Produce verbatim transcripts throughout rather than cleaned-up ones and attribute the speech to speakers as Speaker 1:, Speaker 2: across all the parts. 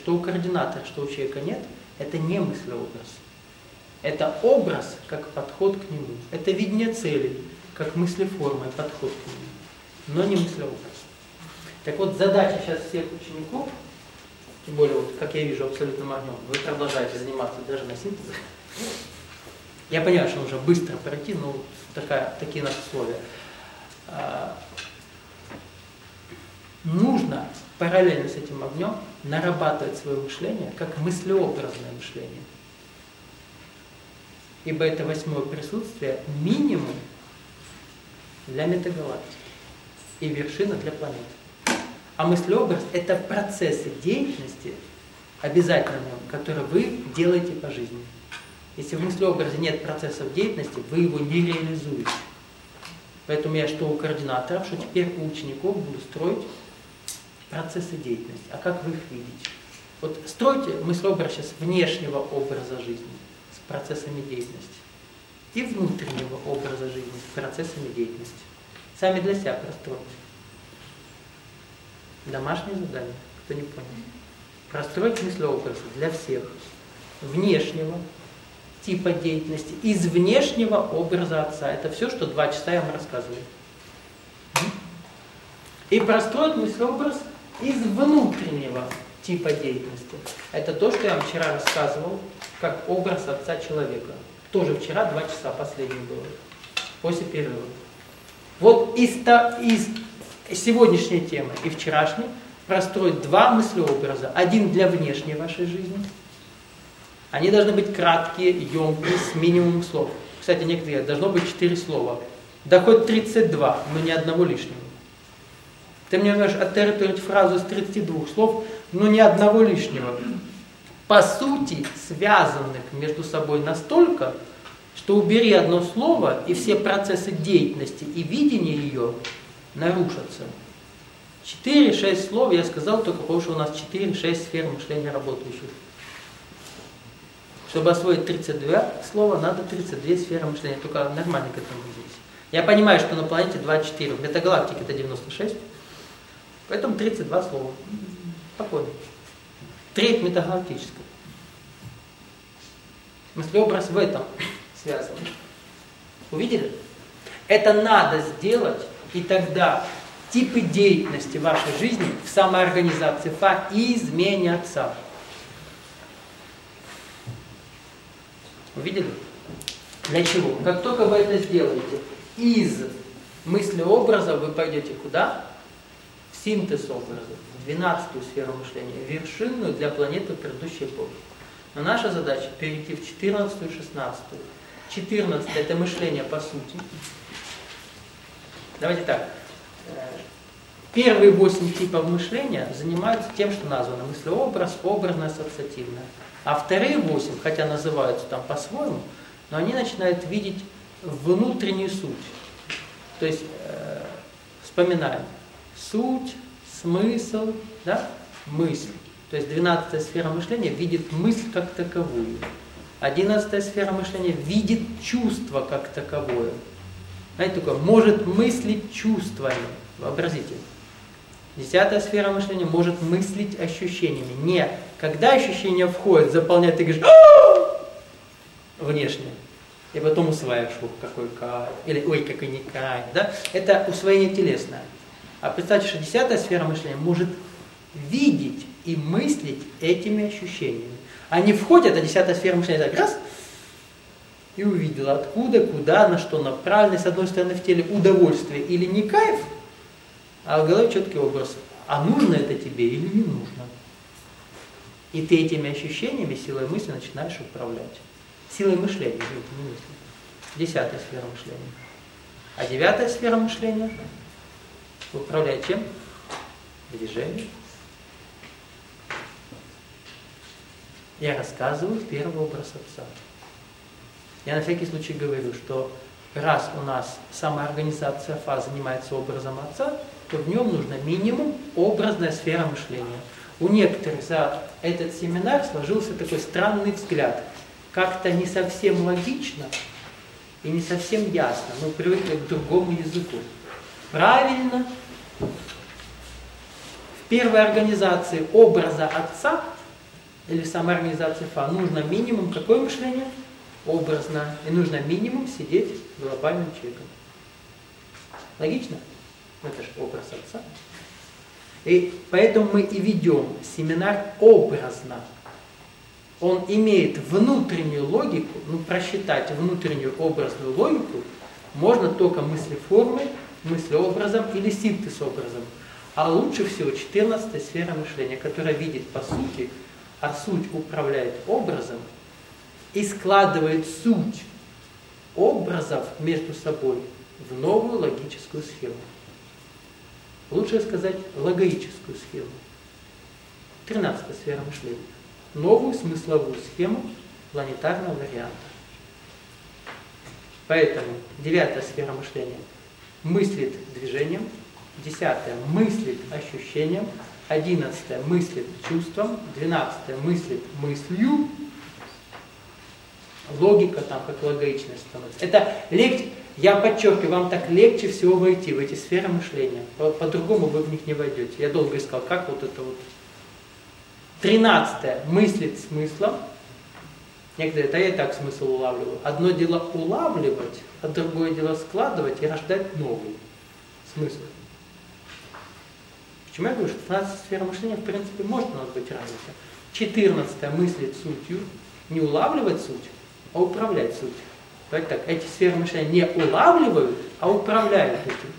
Speaker 1: что у координатора, что у человека нет, это не мыслеобраз. Это образ, как подход к нему. Это видение цели, как мыслеформа и подход к нему. Но не мыслеобраз. Так вот, задача сейчас всех учеников, тем более, вот, как я вижу, абсолютным огнем, вы продолжаете заниматься даже на синтезе. Я понимаю, что нужно быстро пройти, но такая, такие наши условия. Нужно параллельно с этим огнем нарабатывать свое мышление как мыслеобразное мышление. Ибо это восьмое присутствие минимум для метагалактики и вершина для планет. А мыслеобраз – это процессы деятельности, обязательно в нем, которые вы делаете по жизни. Если в мыслеобразе нет процессов деятельности, вы его не реализуете. Поэтому я что у координаторов, что теперь у учеников буду строить процессы деятельности. А как вы их видите? Вот стройте мыслеобраз сейчас внешнего образа жизни с процессами деятельности и внутреннего образа жизни с процессами деятельности. Сами для себя простройте. Домашнее задание, кто не понял. Простроить мыслеобразы для всех. Внешнего типа деятельности, из внешнего образа Отца. Это все, что два часа я вам рассказываю. И простроить мыслеобраз из внутреннего типа деятельности. Это то, что я вам вчера рассказывал, как образ Отца человека. Тоже вчера два часа последний было, после перерыва. Вот из, из сегодняшней темы и вчерашней простроить два мыслеобраза. Один для внешней вашей жизни. Они должны быть краткие, емкие, с минимумом слов. Кстати, некоторые говорят, должно быть четыре слова. Да хоть тридцать два, но ни одного лишнего. Ты мне можешь оттерриторить фразу из тридцати двух слов, но ни одного лишнего. По сути, связанных между собой настолько, что убери одно слово, и все процессы деятельности и видения ее нарушатся. четыре-шесть слов я сказал только потому, что у нас четыре-шесть сфер мышления работающих. Чтобы освоить тридцать два слова, надо тридцать две сферы мышления. Только нормально к этому здесь. Я понимаю, что на планете двадцать четыре, в метагалактике это девяносто шесть. Поэтому тридцать два слова. Спокойно. Треть метагалактическая. Мыслеобраз в этом связан. Увидели? Это надо сделать, и тогда типы деятельности вашей жизни в самоорганизации ФА изменятся. Увидели? Для чего? Как только вы это сделаете, из мыслеобраза вы пойдете куда? В синтез образа, в двенадцатую сферу мышления, вершинную для планеты предыдущей эпохи. Но наша задача перейти в четырнадцатую и шестнадцатую. четырнадцатая это мышление по сути. Давайте так. Первые восемь типов мышления занимаются тем, что названо мыслеобраз, образно-ассоциативное. А вторые восемь, хотя называются там по-своему, но они начинают видеть внутреннюю суть. То есть, э, вспоминаем, суть, смысл, да, мысль. То есть двенадцатая сфера мышления видит мысль как таковую. Одиннадцатая сфера мышления видит чувство как таковое. Знаете, такое, может мыслить чувствами. Вообразите. Десятая сфера мышления может мыслить ощущениями. Не когда ощущения входят, заполняют, ты говоришь внешне. И потом усваиваешь, какой кайф. Или ой, какой не кайф. Да? Это усвоение телесное. А представьте, что десятая сфера мышления может видеть и мыслить этими ощущениями. Они входят, а десятая сфера мышления так раз, и увидела, откуда, куда, на что направлено. С одной стороны в теле удовольствие или не кайф, а в голове четкий образ. А нужно это тебе или не нужно? И ты этими ощущениями, силой мысли начинаешь управлять. Силой мышления, извините, не мысли. Десятая сфера мышления. А девятая сфера мышления управляет чем? Движением. Я рассказываю первый образ Отца. Я на всякий случай говорю, что раз у нас самоорганизация ФА занимается образом Отца, то в нем нужно минимум образная сфера мышления. У некоторых за этот семинар сложился такой странный взгляд. Как-то не совсем логично и не совсем ясно. Мы привыкли к другому языку. Правильно, в первой организации образа Отца или самоорганизации Фа, нужно минимум какое мышление? Образно. И нужно минимум сидеть глобальным человеком. Логично? Это же образ Отца. И поэтому мы и ведем семинар образно. Он имеет внутреннюю логику, ну просчитать внутреннюю образную логику можно только мыслеформой, мыслеобразом или синтез-образом. А лучше всего четырнадцатая сфера мышления, которая видит по сути, а суть управляет образом и складывает суть образов между собой в новую логическую схему. Лучше сказать логическую схему. тринадцатая сфера мышления. Новую смысловую схему планетарного варианта. Поэтому девятая сфера мышления мыслит движением, десятая мыслит ощущением, одиннадцатая мыслит чувством, двенадцатая мыслит мыслью. Логика там как логичность становится. Это легче, я подчеркиваю, вам так легче всего войти в эти сферы мышления. По-другому вы в них не войдете. Я долго искал, как вот это вот. Тринадцатое мыслит смыслом. Некоторые, это я и так смысл улавливаю. Одно дело улавливать, а другое дело складывать и рождать новый смысл. Почему я говорю, что тринадцатая сфера мышления, в принципе, может у нас быть развита. четырнадцатое мыслит сутью, не улавливать суть, а управлять суть. Давайте так, эти сферы мышления не улавливают, а управляют этим.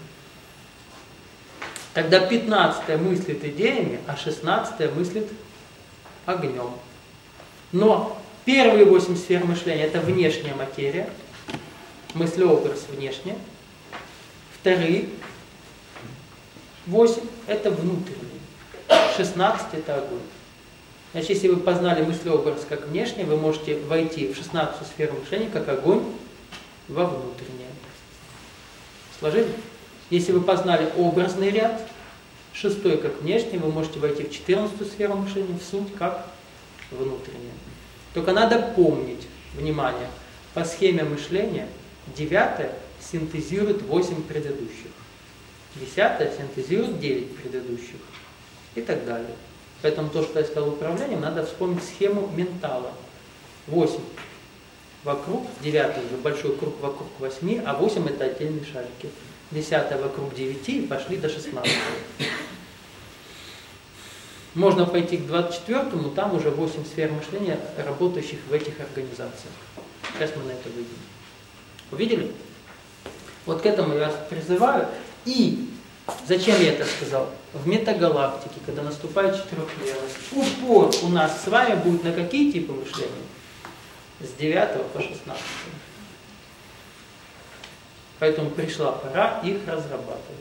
Speaker 1: Тогда пятнадцатое мыслит идеями, а шестнадцатое мыслит огнем. Но первые восемь сфер мышления – это внешняя материя, мыслеобраз внешне. Вторые восемь – это внутренние. шестнадцать – это огонь. Значит, если вы познали мыслеобраз как внешний, вы можете войти в шестнадцатую сферу мышления как огонь во внутреннее. Сложили? Если вы познали образный ряд, шестой как внешний, вы можете войти в четырнадцатую сферу мышления, в суть как внутреннее. Только надо помнить, внимание, по схеме мышления девятое синтезирует восемь предыдущих, десятое синтезирует девять предыдущих и так далее. Поэтому то, что я сказал управлением, надо вспомнить схему ментала. восемь вокруг, девятый уже большой круг вокруг восьми, а восемь это отдельные шарики. десятое вокруг девяти и пошли до шестнадцатого. Можно пойти к двадцать четвёртому, там уже восемь сфер мышления, работающих в этих организациях. Сейчас мы на это выйдем. Увидели? Вот к этому я вас призываю. И зачем я это сказал? В метагалактике, когда наступает четырехмерность, упор у нас с вами будет на какие типы мышления? С девятого по шестнадцатого. Поэтому пришла пора их разрабатывать.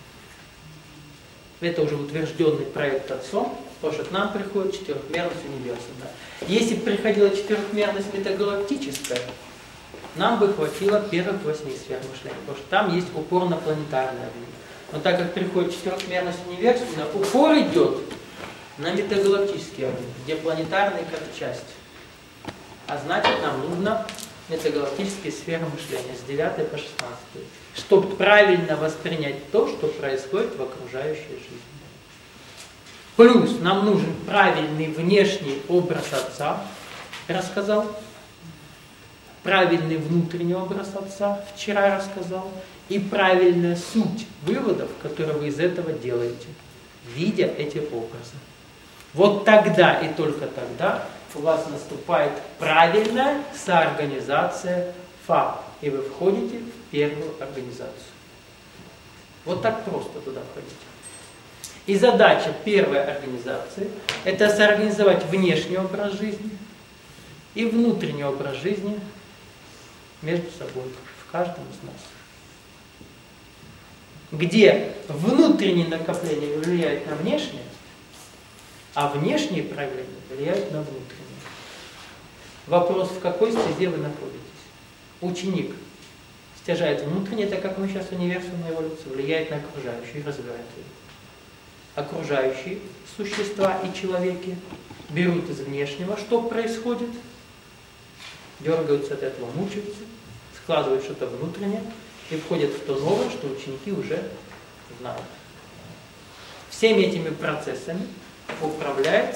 Speaker 1: Это уже утвержденный проект Отцом, потому что к нам приходит четырехмерность универса. Да. Если бы приходила четырехмерность метагалактическая, нам бы хватило первых восьми сфер мышления, потому что там есть упор на планетарные огни. Но так как приходит четырехмерность универсума, упор идет на метагалактические огни, где планетарные как часть. А значит, нам нужно метагалактические сферы мышления с девятой по шестнадцатой, чтобы правильно воспринять то, что происходит в окружающей жизни. Плюс нам нужен правильный внешний образ Отца, рассказал, правильный внутренний образ Отца, вчера рассказал, и правильная суть выводов, которые вы из этого делаете, видя эти образы. Вот тогда и только тогда у вас наступает правильная соорганизация Фа, и вы входите в первую организацию. Вот так просто туда входите. И задача первой организации – это соорганизовать внешний образ жизни и внутренний образ жизни между собой, в каждом из нас. Где внутреннее накопление влияет на внешнее, а внешние проявления влияют на внутренние. Вопрос, в какой стезе вы находитесь. Ученик стяжает внутреннее, так как мы сейчас универсальная эволюция, влияет на окружающие и развивает ее. Окружающие существа и человеки берут из внешнего, что происходит, дергаются от этого, мучаются, складывают что-то внутреннее и входят в то новое, что ученики уже знают. Всеми этими процессами управляет